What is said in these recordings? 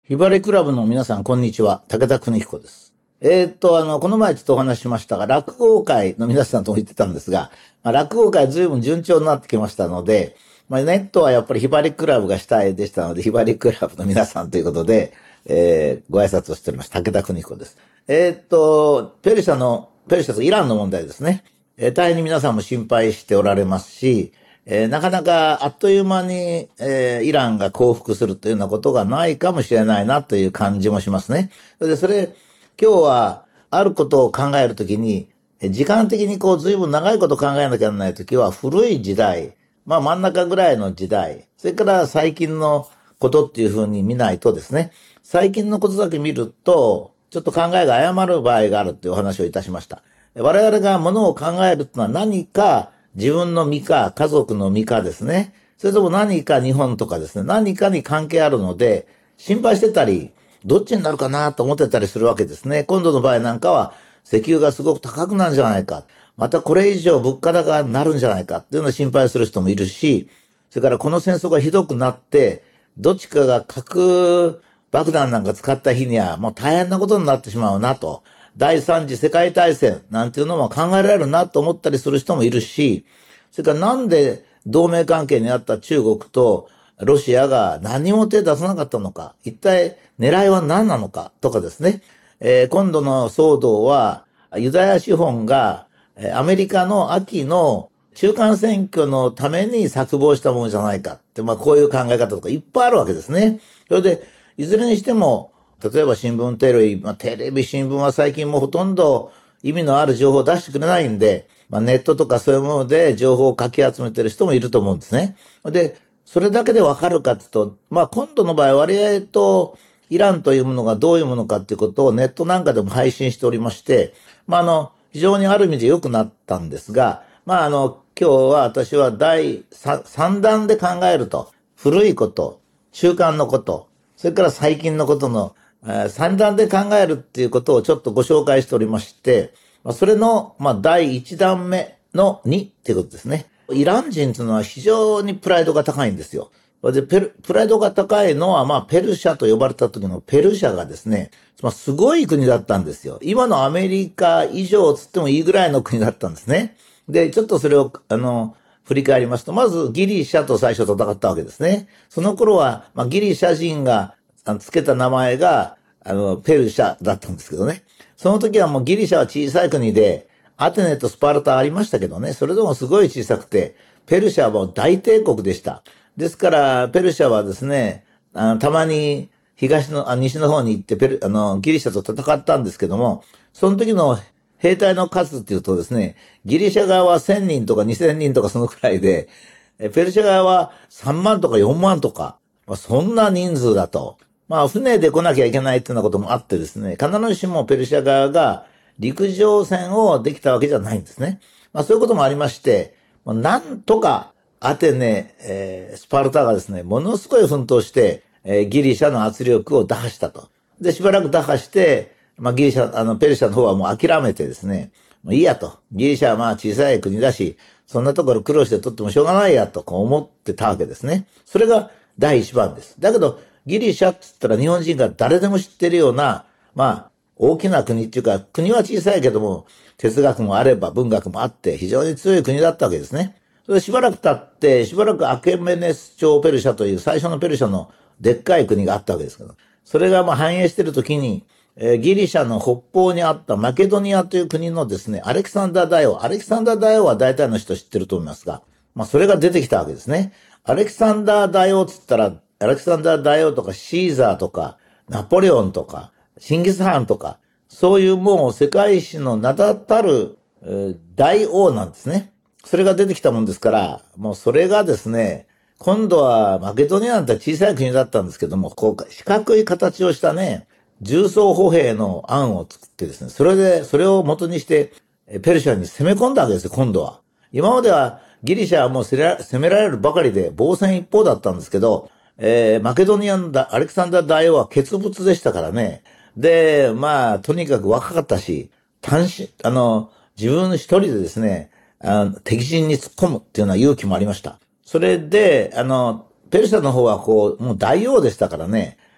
ひばりクラブの皆さん、こんにちは。武田邦彦です。この前ちょっとお話ししましたが、落語会の皆さんとも言ってたんですが、落語会随分順調になってきましたので、ネットはやっぱりひばりクラブが主体でしたので、ひばりクラブの皆さんということで、ご挨拶をしております。武田邦彦です。ペルシャとイランの問題ですね。大変に皆さんも心配しておられますし、なかなかあっという間に、イランが降伏するというようなことがないかもしれないなという感じもしますね。今日はあることを考えるときに、時間的に随分長いこと考えなきゃならないときは古い時代、真ん中ぐらいの時代、それから最近のことっていうふうに見ないとですね、最近のことだけ見ると、ちょっと考えが誤る場合があるというお話をいたしました。我々がものを考えるというのは何か自分の身か家族の身かですね。それとも何か日本とかですね。何かに関係あるので、心配してたり、どっちになるかなと思ってたりするわけですね。今度の場合なんかは、石油がすごく高くなるんじゃないか。またこれ以上物価高になるんじゃないかっていうのを心配する人もいるし、それからこの戦争がひどくなって、どっちかが核爆弾なんか使った日にはもう大変なことになってしまうなと。第三次世界大戦なんていうのも考えられるなと思ったりする人もいるし、それからなんで同盟関係にあった中国とロシアが何も手出さなかったのか、一体狙いは何なのかとかですね。今度の騒動はユダヤ資本がアメリカの秋の中間選挙のために策謀したものじゃないかって、こういう考え方とかいっぱいあるわけですね。それで、いずれにしても、例えば新聞テレビ、新聞は最近もほとんど意味のある情報を出してくれないんで、ネットとかそういうもので情報をかき集めてる人もいると思うんですね。で、それだけでわかるかっていうと、今度の場合割合とイランというものがどういうものかっていうことをネットなんかでも配信しておりまして、非常にある意味で良くなったんですが、今日は私は第3弾で考えると、古いこと、中間のこと、それから最近のことの3弾で考えるっていうことをちょっとご紹介しておりまして、それの第1弾目の2っていうことですね。イラン人というのは非常にプライドが高いんですよ。で、プライドが高いのはペルシャと呼ばれた時のペルシャがですね、すごい国だったんですよ。今のアメリカ以上つってもいいぐらいの国だったんですね。で、ちょっとそれを、振り返りますと、まずギリシャと最初戦ったわけですね。その頃は、ギリシャ人がつけた名前が、ペルシャだったんですけどね。その時はもうギリシャは小さい国で、アテネとスパルタありましたけどね、それでもすごい小さくて、ペルシャはもう大帝国でした。ですから、ペルシャはですね、たまに西の方に行ってギリシャと戦ったんですけども、その時の兵隊の数っていうとですね、ギリシャ側は1000人とか2000人とかそのくらいで、ペルシャ側は3万とか4万とか、そんな人数だと。船で来なきゃいけないっていうようなこともあってですね、必ずしもペルシャ側が陸上戦をできたわけじゃないんですね。そういうこともありまして、なんとかアテネ、スパルタがですね、ものすごい奮闘して、ギリシャの圧力を打破したと。で、しばらく打破して、ペルシャの方はもう諦めてですね、もういいやと。ギリシャは小さい国だし、そんなところ苦労して取ってもしょうがないやと思ってたわけですね。それが第一番です。だけど、ギリシャって言ったら日本人が誰でも知ってるような、大きな国っていうか、国は小さいけども、哲学もあれば文学もあって、非常に強い国だったわけですね。それでしばらく経って、しばらくアケメネス朝ペルシャという最初のペルシャのでっかい国があったわけですけど、それが繁栄している時に、ギリシャの北方にあったマケドニアという国のですね、アレキサンダー大王は大体の人知ってると思いますが、それが出てきたわけですね。アレキサンダー大王って言ったら、アレキサンダー大王とかシーザーとか、ナポレオンとか、シンギス・ハンとか、そういうもう世界史の名だたる、大王なんですね。それが出てきたもんですから、もうそれがですね、今度はマケドニアなんて小さい国だったんですけども、四角い形をしたね、重装歩兵の案を作ってですね、それを元にして、ペルシャに攻め込んだわけですよ、今度は。今まではギリシャはもう攻められるばかりで防戦一方だったんですけど、マケドニアのアレキサンダー大王は傑物でしたからね。で、とにかく若かったし、自分一人でですね、敵陣に突っ込むっていうような勇気もありました。それで、ペルシャの方はもう大王でしたからね、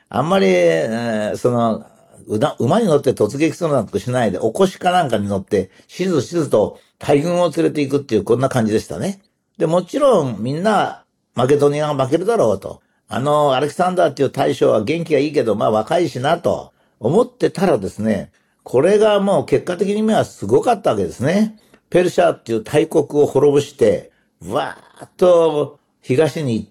あんまり、馬に乗って突撃するなんてしないで、お腰かなんかに乗って、しずしずと大軍を連れて行くっていう、こんな感じでしたね。で、もちろん、みんな、マケドニアが負けるだろうと。アレキサンダーっていう大将は元気がいいけど、まあ若いしなと思ってたらですね、これがもう結果的にはすごかったわけですね。ペルシャっていう大国を滅ぼして、わーっと東に行って、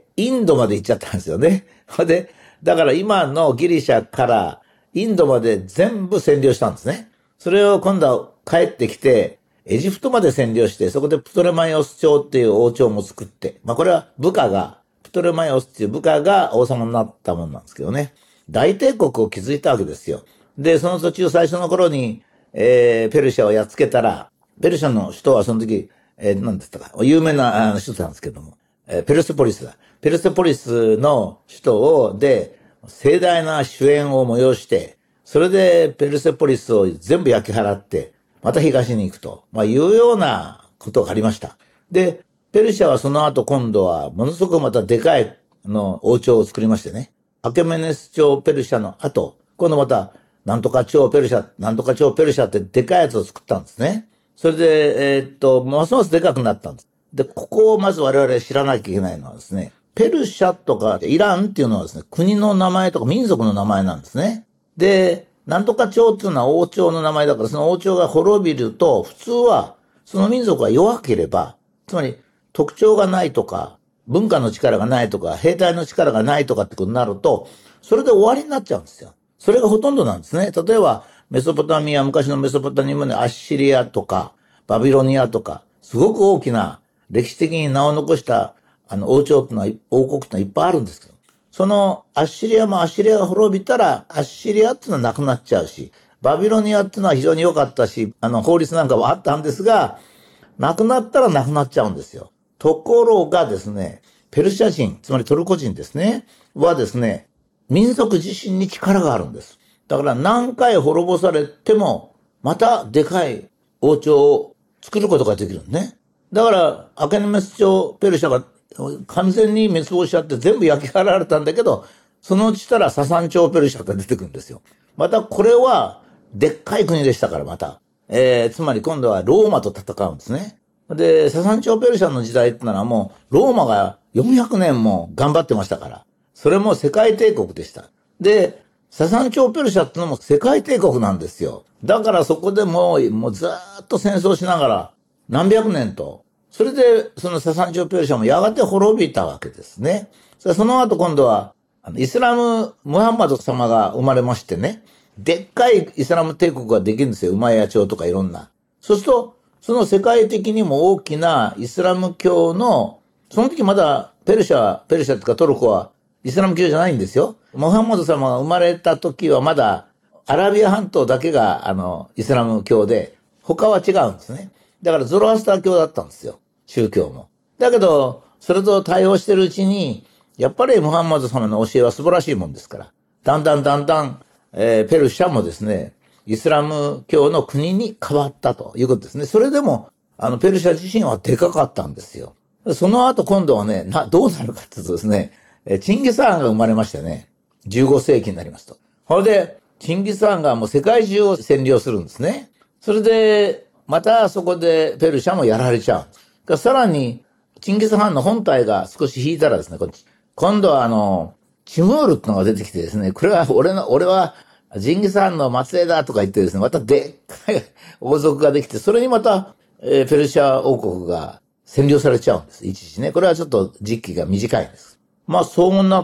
インドまで行っちゃったんですよね。で、だから今のギリシャからインドまで全部占領したんですね。それを今度は帰ってきて、エジプトまで占領して、そこでプトレマイオス朝っていう王朝も作って、まあこれはプトレマイオスっていう部下が王様になったもんなんですけどね。大帝国を築いたわけですよ。で、その途中最初の頃に、ペルシャをやっつけたら、ペルシャの首都はその時、何でしたか、有名な首都なんですけども、ペルセポリスだ。ペルセポリスの首都で、盛大な酒宴を催して、それでペルセポリスを全部焼き払って、また東に行くと、まあ、いうようなことがありました。で、ペルシャはその後今度はものすごくまたでかい王朝を作りましてね。アケメネス朝ペルシャの後、今度またなんとか朝ペルシャ、なんとか朝ペルシャってでかいやつを作ったんですね。それで、ますますでかくなったんです。で、ここをまず我々知らなきゃいけないのはですね、ペルシャとかイランっていうのはですね、国の名前とか民族の名前なんですね。で、なんとか朝っていうのは王朝の名前だから、その王朝が滅びると、普通はその民族が弱ければ、つまり特徴がないとか、文化の力がないとか、兵隊の力がないとかってことになると、それで終わりになっちゃうんですよ。それがほとんどなんですね。例えば、メソポタミア、昔のメソポタミアのアッシリアとか、バビロニアとか、すごく大きな歴史的に名を残した王朝ってのは、王国ってのはいっぱいあるんですけど、そのアッシリアもアッシリアが滅びたら、アッシリアっていうのはなくなっちゃうし、バビロニアっていうのは非常に良かったし、法律なんかはあったんですが、なくなったらなくなっちゃうんですよ。ところがですね、ペルシャ人、つまりトルコ人ですね、はですね、民族自身に力があるんです。だから何回滅ぼされても、またでかい王朝を作ることができるんですね。だから、アケネメス朝ペルシャが完全に滅亡しちゃって全部焼き払われたんだけど、そのうちしたらササン朝ペルシャが出てくるんですよ。またこれは、でっかい国でしたからまた。つまり今度はローマと戦うんですね。で、ササン朝ペルシャの時代ってのはもう、ローマが400年も頑張ってましたから。それも世界帝国でした。で、ササン朝ペルシャってのも世界帝国なんですよ。だからそこでもうずーっと戦争しながら、何百年と。それで、そのササン朝ペルシャもやがて滅びたわけですね。その後今度は、イスラム、ムハンマド様が生まれましてね。でっかいイスラム帝国ができるんですよ。ウマイヤ朝とかいろんな。そうすると、その世界的にも大きなイスラム教の、その時まだペルシャっていうかトルコはイスラム教じゃないんですよ。ムハンマド様が生まれた時はまだアラビア半島だけがイスラム教で、他は違うんですね。だからゾロアスター教だったんですよ。宗教も。だけど、それと対応してるうちに、やっぱりムハンマド様の教えは素晴らしいもんですから。だんだん、ペルシャもですね、イスラム教の国に変わったということですね。それでも、ペルシャ自身はでかかったんですよ。その後今度はね、どうなるかっていうとですね、チンギス・ハンが生まれましてね、15世紀になりますと。それで、チンギス・ハンがもう世界中を占領するんですね。それで、またそこでペルシャもやられちゃう。さらに、チンギス・ハンの本体が少し引いたらですね、今度はチムールってのが出てきてですね、これは俺はジンギス・ハンの末裔だとか言ってですね、またでっかい王族ができて、それにまた、ペルシャ王国が占領されちゃうんです。一時ね。これはちょっと時期が短いんです。まあそうなって、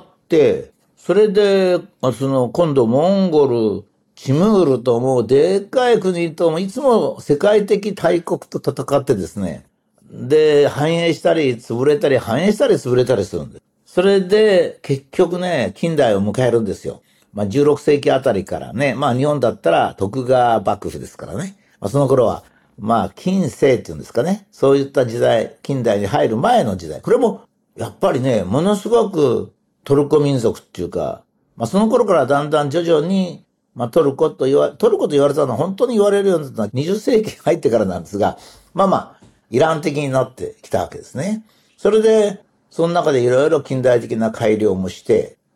それで、今度モンゴル、チムールともうでっかい国ともいつも世界的大国と戦ってですね。で、繁栄したり潰れたり、繁栄したり潰れたりするんです。それで結局ね、近代を迎えるんですよ。まあ16世紀あたりからね、まあ日本だったら徳川幕府ですからね。まあその頃は、まあ近世っていうんですかね。そういった時代、近代に入る前の時代。これもやっぱりね、ものすごくトルコ民族っていうか、まあその頃からだんだん徐々に、まあトルコと言われたのは本当に言われるようになったのは20世紀入ってからなんですが、まあ、イラン的になってきたわけですね。それで、その中でいろいろ近代的な改良もして、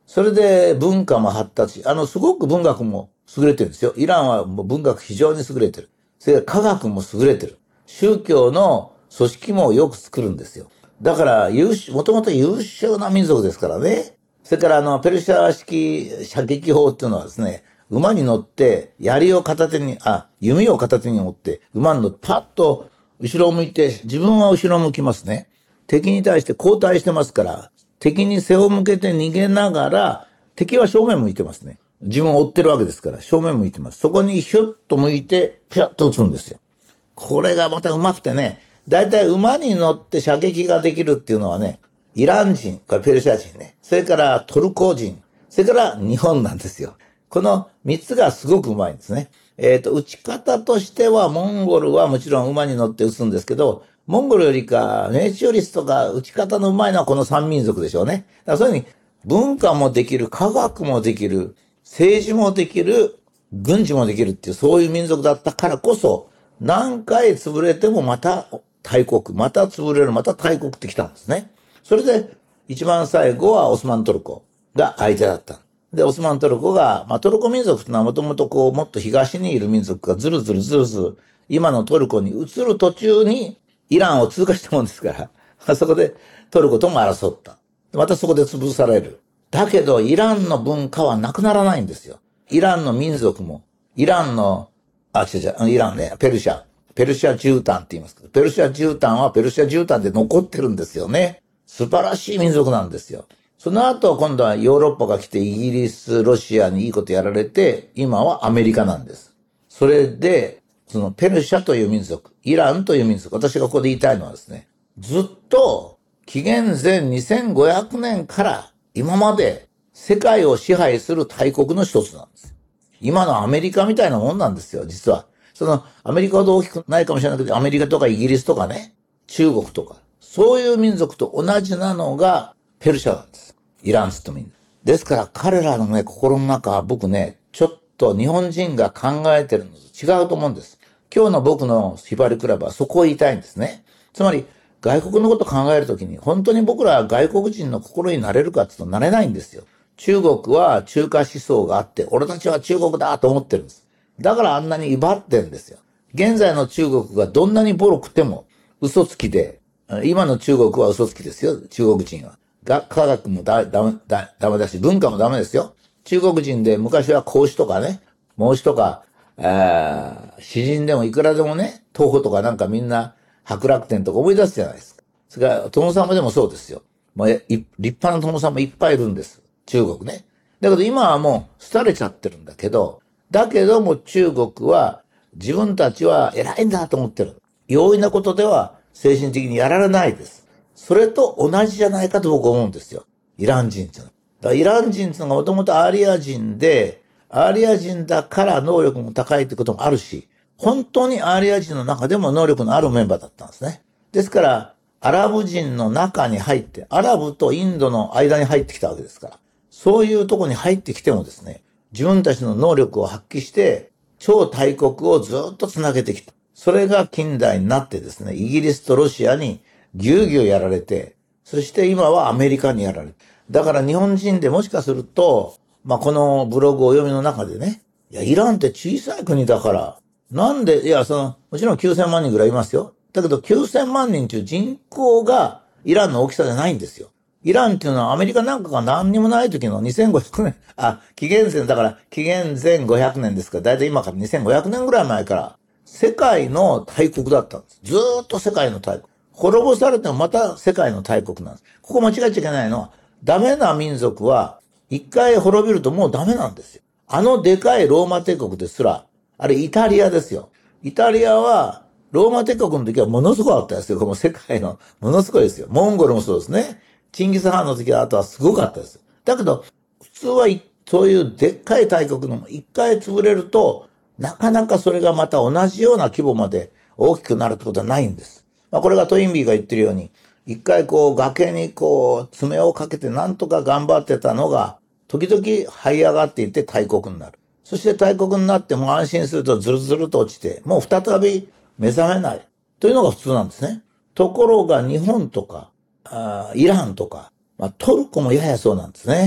それで文化も発達し、すごく文学も優れてるんですよ。イランはもう文学非常に優れてる。それから科学も優れてる。宗教の組織もよく作るんですよ。だからもともと優秀な民族ですからね。それからペルシャ式射撃法っていうのはですね、馬に乗って、弓を片手に持って、馬に乗って、パッと後ろを向いて、自分は後ろを向きますね。敵に対して後退してますから、敵に背を向けて逃げながら、敵は正面向いてますね。自分を追ってるわけですから、正面向いてます。そこにヒュッと向いて、ピュッと撃つんですよ。これがまた上手くてね、だいたい馬に乗って射撃ができるっていうのはね、イラン人、これペルシャ人ね、それからトルコ人、それから日本なんですよ。この三つがすごく上手いんですね。撃ち方としては、モンゴルはもちろん馬に乗って撃つんですけど、モンゴルよりか、ネイチュリストが撃ち方の上手いのはこの三民族でしょうね。だからそういうふうに、文化もできる、科学もできる、政治もできる、軍事もできるっていう、そういう民族だったからこそ、何回潰れてもまた大国、また潰れる、また大国ってきたんですね。それで、一番最後はオスマントルコが相手だった。で、オスマントルコが、トルコ民族ってのはもともともっと東にいる民族がずるずる、今のトルコに移る途中にイランを通過したもんですから、そこでトルコとも争った。またそこで潰される。だけど、イランの文化はなくならないんですよ。イランの民族も、イランね、ペルシャ絨毯って言いますけど、ペルシャ絨毯はペルシャ絨毯で残ってるんですよね。素晴らしい民族なんですよ。その後、今度はヨーロッパが来てイギリス、ロシアにいいことやられて、今はアメリカなんです。それで、そのペルシャという民族、イランという民族、私がここで言いたいのはですね、ずっと紀元前2500年から今まで世界を支配する大国の一つなんです。今のアメリカみたいなもんなんですよ、実は。アメリカほど大きくないかもしれないけど、アメリカとかイギリスとかね、中国とか、そういう民族と同じなのがペルシャなんです。イランつってもいいんです。ですから彼らのね、心の中は僕ね、ちょっと日本人が考えてるのと違うと思うんです。今日の僕のヒバリクラブはそこを言いたいんですね。つまり、外国のことを考えるときに、本当に僕らは外国人の心になれるかって言うとなれないんですよ。中国は中華思想があって、俺たちは中国だと思ってるんです。だからあんなに威張ってるんですよ。現在の中国がどんなにボロくても嘘つきで、今の中国は嘘つきですよ、中国人は。科学もダメだし、文化もダメですよ。中国人で昔は孔子とかね、孟子とか、詩人でもいくらでもね、東宝とかなんかみんな博楽天とか思い出すじゃないですか。それから殿様でもそうですよ。立派な殿様いっぱいいるんです。中国ね。だけど今はもう廃れちゃってるんだけど、だけども中国は自分たちは偉いんだと思ってる。容易なことでは精神的にやられないです。それと同じじゃないかと僕は思うんですよ。イラン人っていうのは。だからイラン人っていうのがもともとアーリア人で、アーリア人だから能力も高いってこともあるし、本当にアーリア人の中でも能力のあるメンバーだったんですね。ですから、アラブ人の中に入って、アラブとインドの間に入ってきたわけですから、そういうとこに入ってきてもですね、自分たちの能力を発揮して、超大国をずっとつなげてきた。それが近代になってですね、イギリスとロシアにぎゅうぎゅうやられて、そして今はアメリカにやられて。だから日本人でもしかすると、このブログお読みの中でね、いや、イランって小さい国だから、なんで、もちろん9000万人ぐらいいますよ。だけど9000万人中人口がイランの大きさじゃないんですよ。イランっていうのはアメリカなんかが何にもない時の2500年、紀元前500年ですから、だいたい今から2500年ぐらい前から、世界の大国だったんです。ずーっと世界の大国。滅ぼされてもまた世界の大国なんです。ここ間違っちゃいけないのは、ダメな民族は、一回滅びるともうダメなんですよ。でかいローマ帝国ですら、あれイタリアですよ。イタリアは、ローマ帝国の時はものすごかったですよ。もう世界の、ものすごいですよ。モンゴルもそうですね。チンギス・ハンの時はあとはすごかったです。だけど、普通はそういうでっかい大国の一回潰れると、なかなかそれがまた同じような規模まで大きくなるってことはないんです。これがトインビーが言ってるように、一回崖に爪をかけてなんとか頑張ってたのが、時々這い上がっていって大国になる。そして大国になっても安心するとズルズルと落ちて、もう再び目覚めない。というのが普通なんですね。ところが日本とか、イランとか、トルコもややそうなんですね。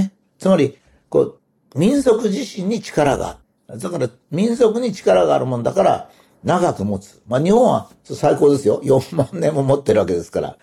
つまり、民族自身に力がある。だから、民族に力があるもんだから、長く持つ。日本は最高ですよ。4万年も持ってるわけですから。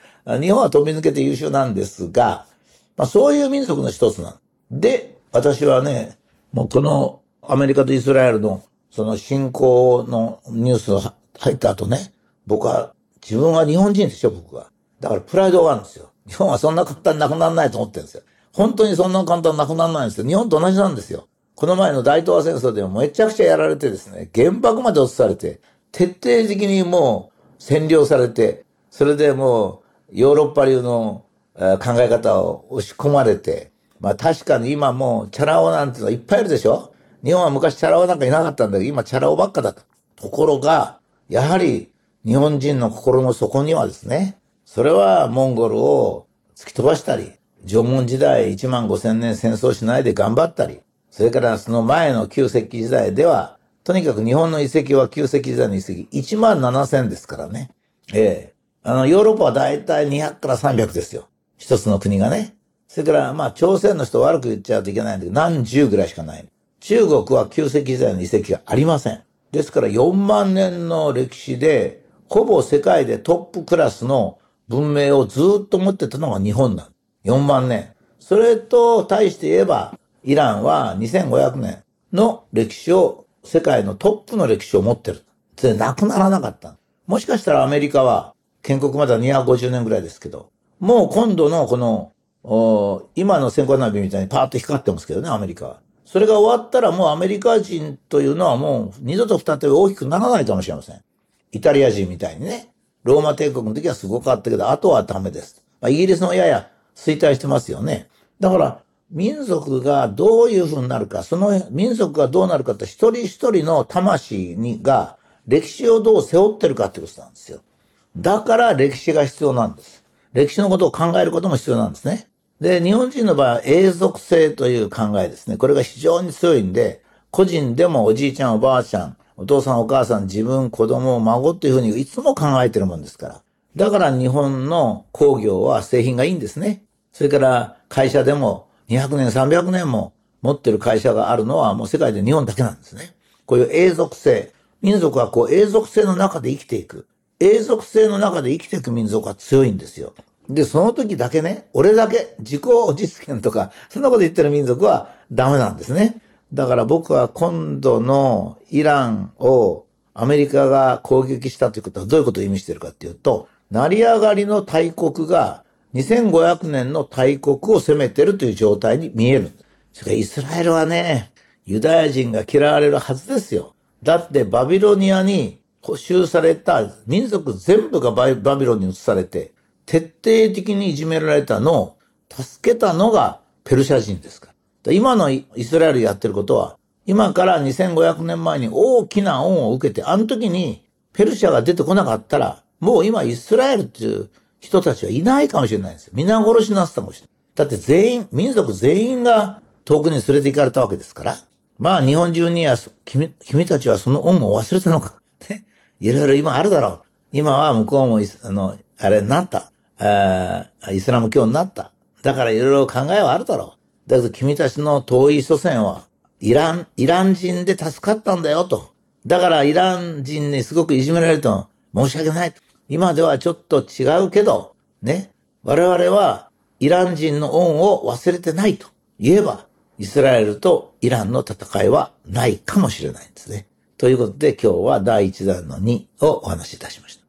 日本は飛び抜けて優秀なんですが、そういう民族の一つなんで、私はね、もうこのアメリカとイスラエルのその侵攻のニュースが入った後ね、自分は日本人でしょ、僕は。だからプライドがあるんですよ。日本はそんな簡単になくならないと思ってるんですよ。本当にそんな簡単になくならないんですよ。日本と同じなんですよ。この前の大東亜戦争でもめちゃくちゃやられてですね、原爆まで落とされて、徹底的にもう占領されて、それでもうヨーロッパ流の考え方を押し込まれて、確かに今もうチャラ男なんていうのいっぱいいるでしょ。日本は昔チャラ男なんかいなかったんだけど、今チャラ男ばっかだと。ところが、やはり日本人の心の底にはですね、それはモンゴルを突き飛ばしたり、縄文時代1万5千年戦争しないで頑張ったり、それからその前の旧石器時代では、とにかく日本の遺跡は旧石器時代の遺跡1万7千ですからね。ヨーロッパはだいたい200から300ですよ。一つの国がね。それから朝鮮の人悪く言っちゃうといけないんだけど、何十ぐらいしかない。中国は旧石器時代の遺跡がありません。ですから4万年の歴史で、ほぼ世界でトップクラスの文明をずっと持ってたのが日本なん。4万年。それと対して言えば、イランは2500年の歴史を、世界のトップの歴史を持ってる。で、なくならなかった。もしかしたらアメリカは、建国まだ250年ぐらいですけど、もう今度のこの、今の線香花火みたいにパーッと光ってますけどね、アメリカは。それが終わったらもうアメリカ人というのはもう二度と再び大きくならないかもしれません。イタリア人みたいにね。ローマ帝国の時はすごかったけど、あとはダメです。イギリスのやや衰退してますよね。だから、民族がどういう風になるか、その民族がどうなるかって一人一人の魂が歴史をどう背負ってるかってことなんですよ。だから歴史が必要なんです。歴史のことを考えることも必要なんですね。で、日本人の場合は永続性という考えですね。これが非常に強いんで、個人でもおじいちゃんおばあちゃん、お父さんお母さん、自分、子供、孫っていうふうにいつも考えてるもんですから。だから日本の工業は製品がいいんですね。それから会社でも200年、300年も持ってる会社があるのはもう世界で日本だけなんですね。こういう永続性。民族は永続性の中で生きていく。永続性の中で生きていく民族は強いんですよ。で、その時だけね、俺だけ自己実現とか、そんなこと言ってる民族はダメなんですね。だから僕は今度のイランをアメリカが攻撃したということはどういうことを意味しているかっていうと、成り上がりの大国が2500年の大国を攻めてるという状態に見える。それからイスラエルはね、ユダヤ人が嫌われるはずですよ。だってバビロニアに捕囚された民族全部がバビロンに移されて、徹底的にいじめられたのを助けたのがペルシャ人ですから。今のイスラエルやってることは、今から2500年前に大きな恩を受けて、あの時にペルシャが出てこなかったら、もう今イスラエルっていう人たちはいないかもしれないんですよ。皆殺しになってたかもしれない。だって民族全員が遠くに連れて行かれたわけですから。日本中には君たちはその恩を忘れたのか。ね。いろいろ今あるだろう。今は向こうもあれになった。イスラム教になった。だからいろいろ考えはあるだろう。だけど君たちの遠い祖先はイラン人で助かったんだよと。だからイラン人にすごくいじめられると申し訳ない。今ではちょっと違うけど、ね。我々はイラン人の恩を忘れてないと言えば、イスラエルとイランの戦いはないかもしれないんですね。ということで今日は第1弾の2をお話しいたしました。